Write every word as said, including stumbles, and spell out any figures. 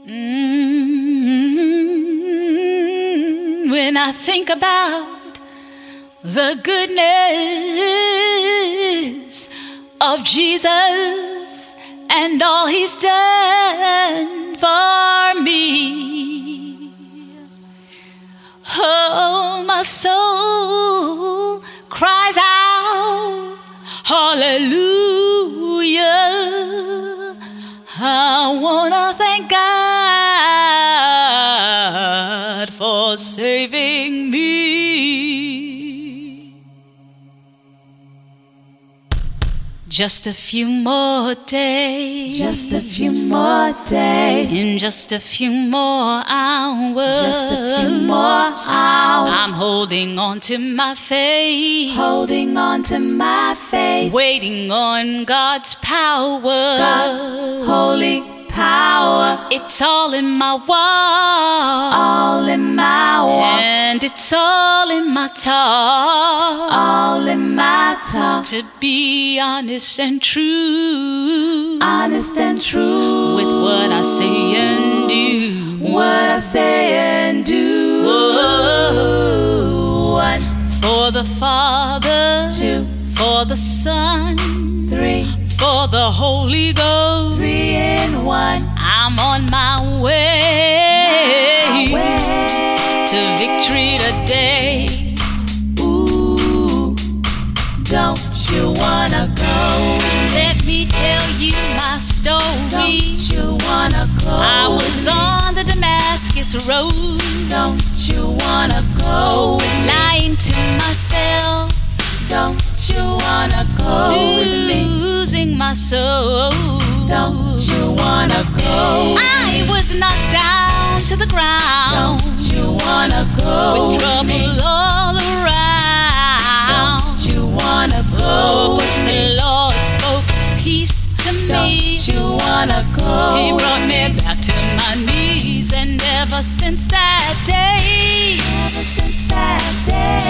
Mm, when I think about the goodness of Jesus and all he's done for me, oh, my soul cries out, hallelujah. I wanna thank God for saving me. Just a few more days, just a few more days, in just a few more hours, just a few more hours, I'm holding on to my faith, holding on to my faith, waiting on God's power, God's holy power. It's all in my walk, all in my walk, and it's all in my talk, all in my talk. To be honest and true, honest and true, with what I say and do, what I say and do. Whoa. One for the Father, two for the Son, three for the Holy Ghost, three in one. I'm on my way, my way to victory today. Ooh, don't you wanna go? Let me tell you my story. Don't you wanna go? I was on the Damascus road. Don't you wanna go? Lying to myself. Don't you wanna go with me? Losing my soul. Don't you wanna go? I was knocked down to the ground. Don't you wanna go with trouble with me? all around. Don't you wanna go with me? The Lord spoke peace to me. Don't you wanna go? He brought me back to my knees, and ever since that day, ever since that day,